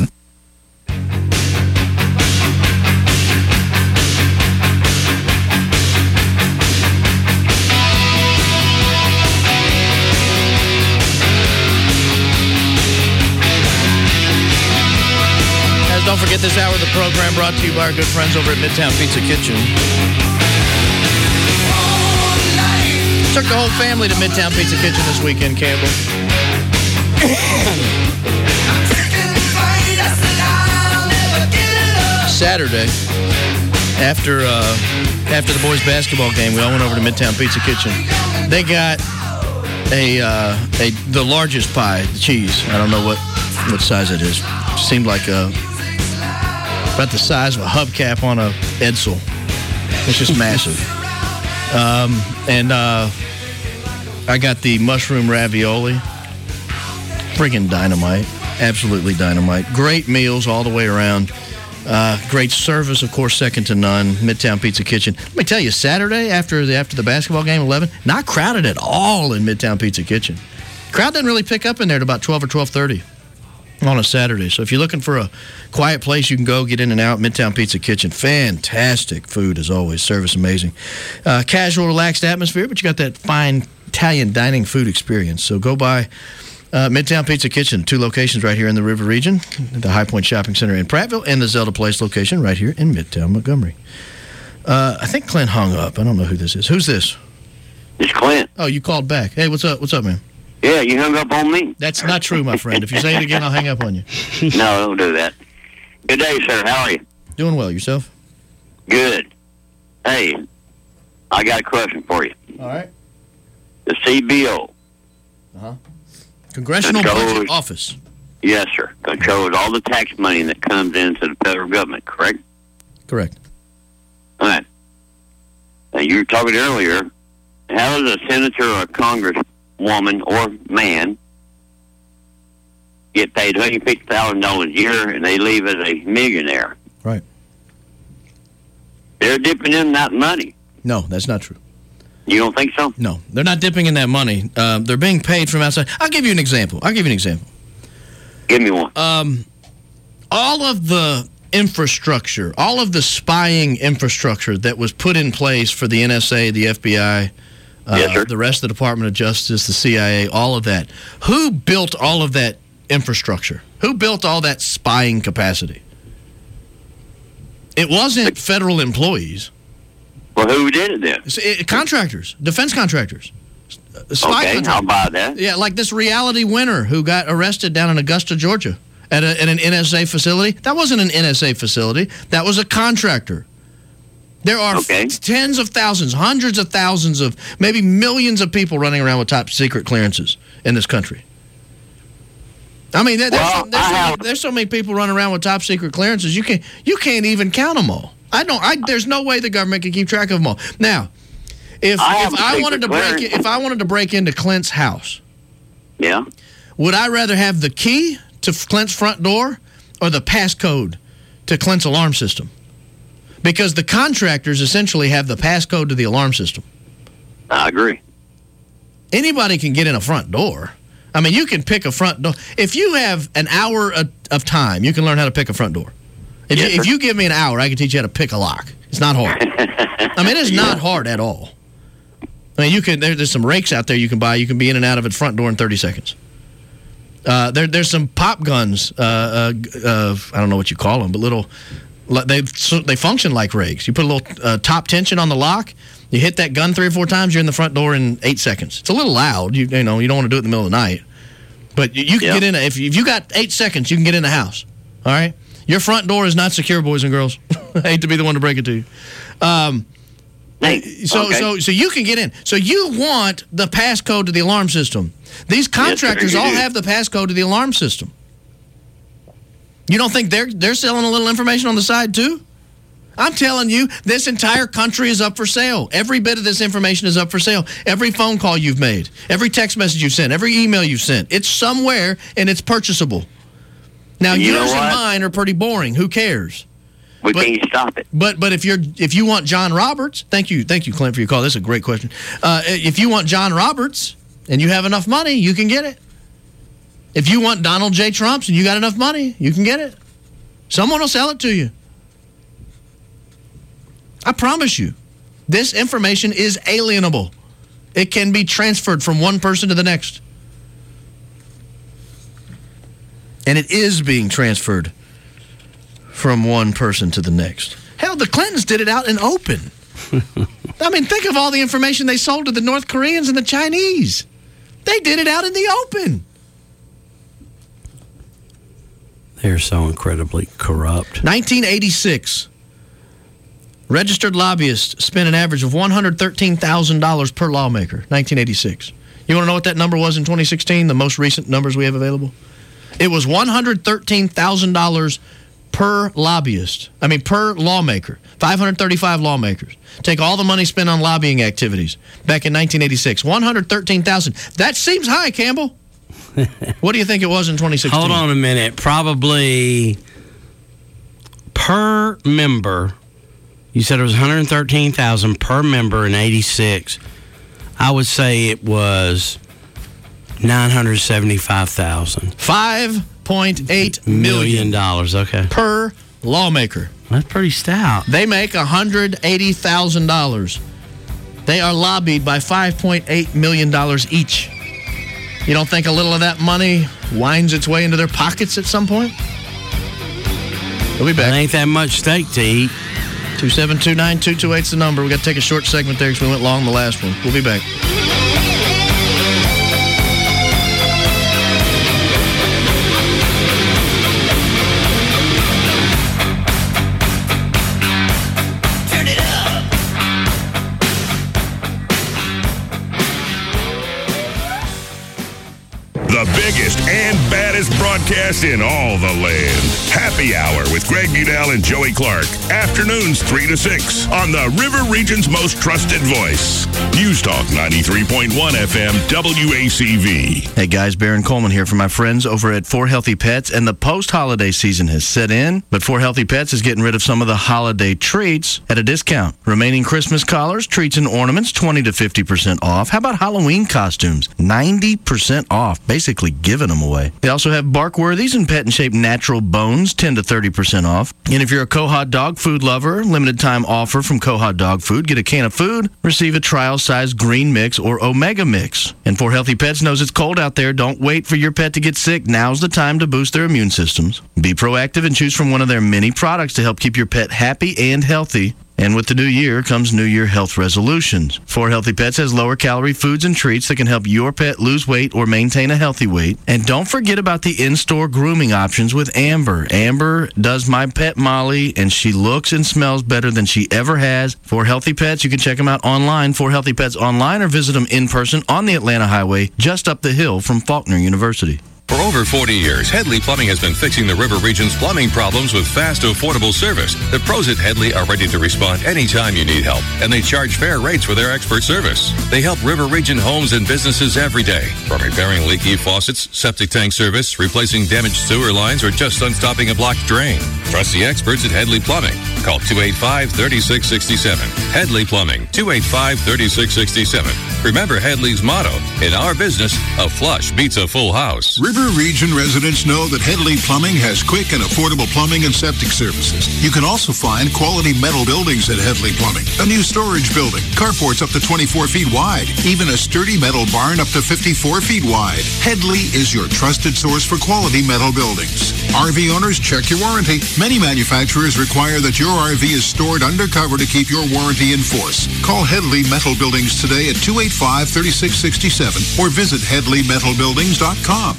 Don't forget this hour of the program brought to you by our good friends over at Midtown Pizza Kitchen. Took the whole family to Midtown Pizza Kitchen this weekend, Campbell. Saturday, after uh, after the boys' basketball game, we all went over to Midtown Pizza Kitchen. They got a uh, a the largest pie, the cheese. I don't know what what size it is. It seemed like a about the size of a hubcap on a Edsel. It's just massive. Um, and uh, I got the mushroom ravioli. Friggin' dynamite. Absolutely dynamite. Great meals all the way around. Uh, great service, of course, second to none. Midtown Pizza Kitchen. Let me tell you, Saturday after the after the basketball game, eleven, not crowded at all in Midtown Pizza Kitchen. Crowd doesn't really pick up in there at about twelve or twelve thirty on a Saturday. So if you're looking for a quiet place, you can go get in and out. Midtown Pizza Kitchen. Fantastic food, as always. Service amazing. Uh, casual, relaxed atmosphere, but you got that fine Italian dining food experience. So go by Uh, Midtown Pizza Kitchen, two locations right here in the River Region, the High Point Shopping Center in Prattville, and the Zelda Place location right here in Midtown Montgomery. Uh, I think Clint hung up. I don't know who this is. Who's this?
It's Clint.
Oh, you called back. Hey, what's up? What's up, man?
Yeah, you hung up on me.
That's not true, my friend. If you say it again, I'll hang up on you.
No, don't do that. Good day, sir. How are you?
Doing well. Yourself?
Good. Hey, I got a question for you.
All right.
The C B O.
Uh-huh. Congressional
controls,
Budget Office.
Yes, sir. Controls all the tax money that comes into the federal government, correct?
Correct.
All right. Now, you were talking earlier, how does a senator or a congresswoman or man get paid one hundred fifty thousand dollars a year and they leave as a millionaire?
Right.
They're dipping in that money.
No, that's not true.
You don't think so?
No, they're not dipping in that money. Uh, they're being paid from outside. I'll give you an example. I'll give you an example.
Give me one.
Um, all of the infrastructure, all of the spying infrastructure that was put in place for the N S A, the F B I, uh,
yes, sir.
the rest of the Department of Justice, the C I A, all of that. Who built all of that infrastructure? Who built all that spying capacity? It wasn't federal employees.
Well, who did it then?
It, contractors, defense contractors. Spy
okay,
contractors.
I'll buy that.
Yeah, like this reality winner who got arrested down in Augusta, Georgia at, a, at an N S A facility. That wasn't an N S A facility. That was a contractor. There are
okay.
f- tens of thousands, hundreds of thousands of, maybe millions of people running around with top secret clearances in this country. I mean, there, there's,
well,
so, there's, so many, there's so many people running around with top secret clearances. You can't you can't even count them all. I don't. I, there's no way the government can keep track of them all. Now, if
I
if I wanted to
clearance.
break if I wanted to break into Clint's house,
yeah,
would I rather have the key to Clint's front door or the passcode to Clint's alarm system? Because the contractors essentially have the passcode to the alarm system.
I agree.
Anybody can get in a front door. I mean, you can pick a front door. If you have an hour of, of time, you can learn how to pick a front door. If,
yes,
you, if you give me an hour, I can teach you how to pick a lock. It's not hard. I mean, it's not hard at all. I mean, you can. There, there's some rakes out there you can buy. You can be in and out of its front door in thirty seconds. Uh, there, there's some pop guns. Uh, uh, uh, I don't know what you call them, but little. They they function like rakes. You put a little uh, top tension on the lock. You hit that gun three or four times. You're in the front door in eight seconds. It's a little loud. You, you know, you don't want to do it in the middle of the night, but you, you can
yeah.
get in. If, if you got eight seconds, you can get in the house. All right. Your front door is not secure, boys and girls. I hate to be the one to break it to you. Um,
hey,
so,
okay.
so, so you can get in. So you want the passcode to the alarm system. These contractors
yes,
all
do.
have the passcode to the alarm system. You don't think they're they're selling a little information on the side too? I'm telling you, this entire country is up for sale. Every bit of this information is up for sale. Every phone call you've made, every text message you've sent, every email you've sent, it's somewhere and it's purchasable. Now,
you
yours
know
and
what?
mine are pretty boring. Who cares?
We
but,
can't stop it.
But but if you're if you want John Roberts, thank you thank you Clint for your call. That's a great question. Uh, if you want John Roberts and you have enough money, you can get it. If you want Donald J. Trump and you got enough money, you can get it. Someone will sell it to you. I promise you, this information is alienable. It can be transferred from one person to the next. And it is being transferred from one person to the next. Hell, the Clintons did it out in open. I mean, think of all the information they sold to the North Koreans and the Chinese. They did it out in the open.
They're so incredibly corrupt.
nineteen eighty-six. Registered lobbyists spent an average of one hundred thirteen thousand dollars per lawmaker. nineteen eighty-six. You want to know what that number was in twenty sixteen, the most recent numbers we have available? It was one hundred thirteen thousand dollars per lobbyist. I mean, per lawmaker. five hundred thirty-five lawmakers. Take all the money spent on lobbying activities back in nineteen eighty-six. one hundred thirteen thousand dollars. That seems high, Campbell. What do you think it was in twenty sixteen?
Hold on a minute. Probably per member, you said it was one hundred thirteen thousand dollars per member in eighty-six. I would say it was nine hundred seventy-five thousand dollars.
five point eight million
dollars, okay.
Per lawmaker.
That's pretty stout.
They make one hundred eighty thousand dollars. They are lobbied by five point eight million dollars each. You don't think a little of that money winds its way into their pockets at some point? We'll be back.
It ain't that much steak to eat.
two seven two, nine two two eight is the number. We got to take a short segment there because we went long the last one. We'll be back.
The biggest and baddest broadcast in all the land. Happy Hour with Greg Budell and Joey Clark. Afternoons three to six on the River Region's most trusted voice. News Talk ninety-three point one F M W A C V.
Hey guys, Baron Coleman here for my friends over at For Healthy Pets. And the post-holiday season has set in, but For Healthy Pets is getting rid of some of the holiday treats at a discount. Remaining Christmas collars, treats, and ornaments, twenty to fifty percent off. How about Halloween costumes? ninety percent off. Basically giving them away. They also have Barkworthies and Pet and Shape natural bones, ten to thirty percent off. And if you're a Cohod dog food lover, limited time offer from Cohod Dog Food. Get a can of food, receive a trial-sized green mix or Omega mix. And For Healthy Pets knows it's cold out there. Don't wait for your pet to get sick. Now's the time to boost their immune systems. Be proactive and choose from one of their many products to help keep your pet happy and healthy. And with the new year comes New Year health resolutions. For Healthy Pets has lower calorie foods and treats that can help your pet lose weight or maintain a healthy weight. And don't forget about the in-store grooming options with Amber. Amber does my pet Molly, and she looks and smells better than she ever has. For Healthy Pets, you can check them out online, For Healthy Pets online, or visit them in person on the Atlanta Highway just up the hill from Faulkner University.
For over forty years, Headley Plumbing has been fixing the River Region's plumbing problems with fast, affordable service. The pros at Headley are ready to respond anytime you need help, and they charge fair rates for their expert service. They help River Region homes and businesses every day, from repairing leaky faucets, septic tank service, replacing damaged sewer lines, or just unstopping a blocked drain. Trust the experts at Headley Plumbing. Call two eight five, three six six seven. Headley Plumbing, two eight five, three six six seven. Remember Headley's motto, in our business, a flush beats a full house.
River Region residents know that Headley Plumbing has quick and affordable plumbing and septic services. You can also find quality metal buildings at Headley Plumbing. A new storage building, carports up to twenty-four feet wide, even a sturdy metal barn up to fifty-four feet wide. Headley is your trusted source for quality metal buildings. R V owners, check your warranty. Many manufacturers require that your R V is stored undercover to keep your warranty in force. Call Headley Metal Buildings today at two eight five, three six six seven or visit headley metal buildings dot com.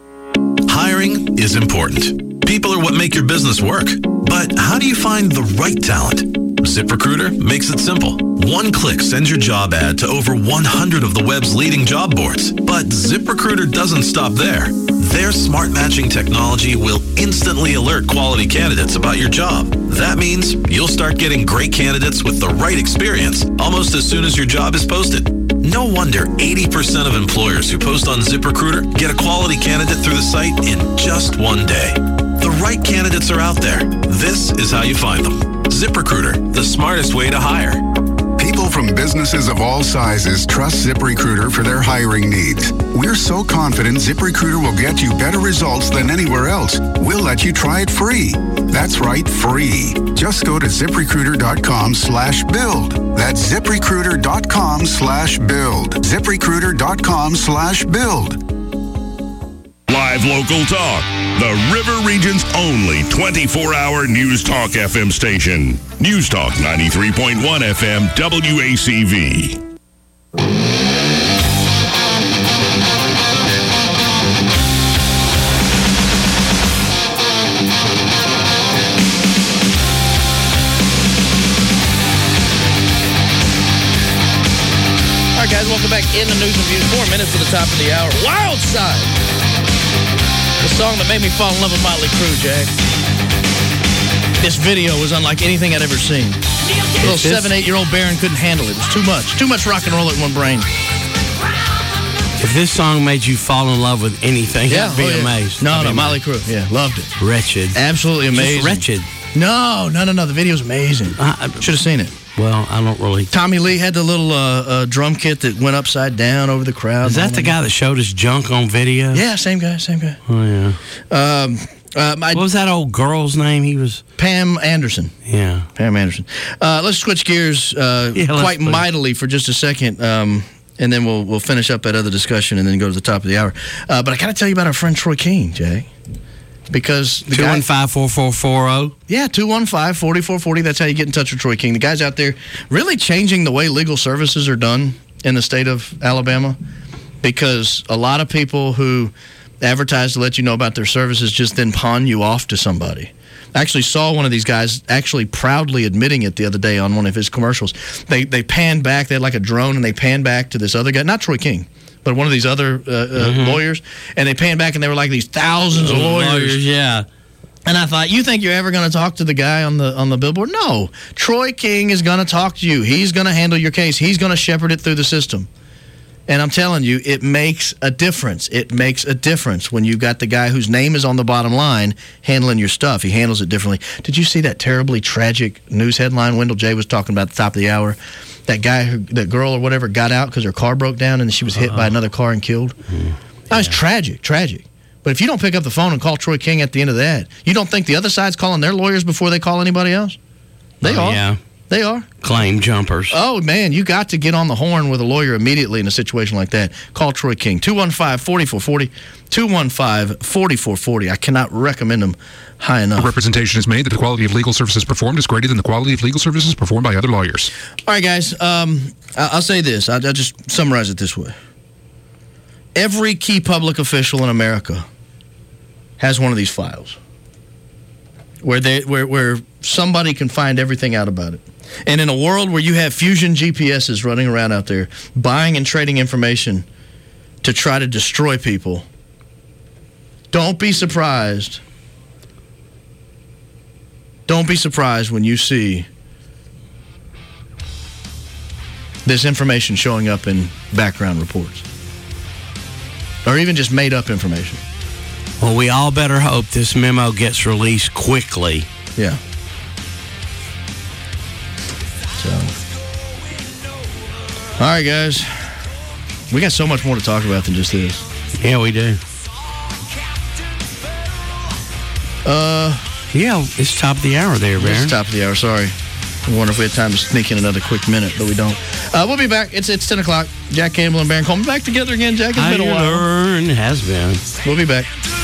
Hiring is important. People are what make your business work. But how do you find the right talent? ZipRecruiter makes it simple. One click sends your job ad to over one hundred of the web's leading job boards. But ZipRecruiter doesn't stop there. Their smart matching technology will instantly alert quality candidates about your job. That means you'll start getting great candidates with the right experience almost as soon as your job is posted. No wonder eighty percent of employers who post on ZipRecruiter get a quality candidate through the site in just one day. The right candidates are out there. This is how you find them. ZipRecruiter, the smartest way to hire.
People from businesses of all sizes trust ZipRecruiter for their hiring needs. We're so confident ZipRecruiter will get you better results than anywhere else. We'll let you try it free. That's right, free. Just go to ZipRecruiter.com slash build. That's ZipRecruiter.com slash build. ZipRecruiter.com slash build.
Live local talk. The River Region's only twenty-four hour News Talk F M station. News Talk ninety-three point one F M W A C V.
All right, guys, welcome back in the News and Views. Four minutes to the top of the hour. Wild Side. The song that made me fall in love with Motley Crue, Jack. This video was unlike anything I'd ever seen. Little seven, eight-year-old Baron couldn't handle it. It was too much. Too much rock and roll at one brain.
If this song made you fall in love with anything,
yeah,
I'd be
oh, yeah.
amazed.
No,
I'd
no,
be
Motley Crue. Yeah, loved it.
Wretched.
Absolutely amazing.
Just wretched.
No, no, no, no. The video's amazing.
I,
Should have seen it.
Well, I don't really.
Tommy Lee had the little uh, uh, drum kit that went upside down over the crowd.
Is that the guy that showed us junk on video?
Yeah, same guy, same guy.
Oh, yeah.
Um, uh, my,
what was that old girl's name? He was
Pam Anderson.
Yeah,
Pam Anderson. Uh, let's switch gears uh,
Yeah, let's
quite
please.
mightily for just a second, um, and then we'll we'll finish up that other discussion and then go to the top of the hour. Uh, but I got to tell you about our friend Troy King, Jay, because the
two
guy.
one five four four four zero.
Yeah, two one five, four four four zero. That's how you get in touch with Troy King. The guy's out there really changing the way legal services are done in the state of Alabama, because a lot of people who advertise to let you know about their services just then pawn you off to somebody. I actually saw one of these guys actually proudly admitting it the other day on one of his commercials. They they panned back. They had like a drone, and they panned back to this other guy, not Troy King, but one of these other uh, uh,
Mhm.
lawyers, and they panned back, and they were like these thousands of
Those
lawyers.
lawyers, yeah.
And I thought, you think you're ever going to talk to the guy on the on the billboard? No. Troy King is going to talk to you. He's going to handle your case. He's going to shepherd it through the system. And I'm telling you, it makes a difference. It makes a difference when you've got the guy whose name is on the bottom line handling your stuff. He handles it differently. Did you see that terribly tragic news headline Wendell J was talking about at the top of the hour? That guy, who, that girl or whatever, got out because her car broke down and she was hit by another car and killed. That was tragic, tragic. But if you don't pick up the phone and call Troy King at the end of that, you don't think the other side's calling their lawyers before they call anybody else? They
Oh,
are.
yeah.
They are.
Claim jumpers.
Oh, man, you got to get on the horn with a lawyer immediately in a situation like that. Call Troy King, two one five, four four four zero, two one five, four four four zero. I cannot recommend them high enough.
Representation is made that the quality of legal services performed is greater than the quality of legal services performed by other lawyers.
All right, guys, um, I- I'll say this. I'll, I'll just summarize it this way. Every key public official in America has one of these files where they where where somebody can find everything out about it. And in a world where you have fusion G P S's running around out there buying and trading information to try to destroy people, don't be surprised. Don't be surprised when you see this information showing up in background reports, or even just made up information.
Well, we all better hope this memo gets released quickly.
Yeah. So, all right, guys. We got so much more to talk about than just this.
Yeah, we do.
Uh,
yeah, it's top of the hour there, Baron.
It's top of the hour. Sorry. I wonder if we had time to sneak in another quick minute, but we don't. Uh, we'll be back. It's it's ten o'clock. Jack Campbell and Baron Coleman back together again. Jack, it's been a while.
It has been.
We'll be back.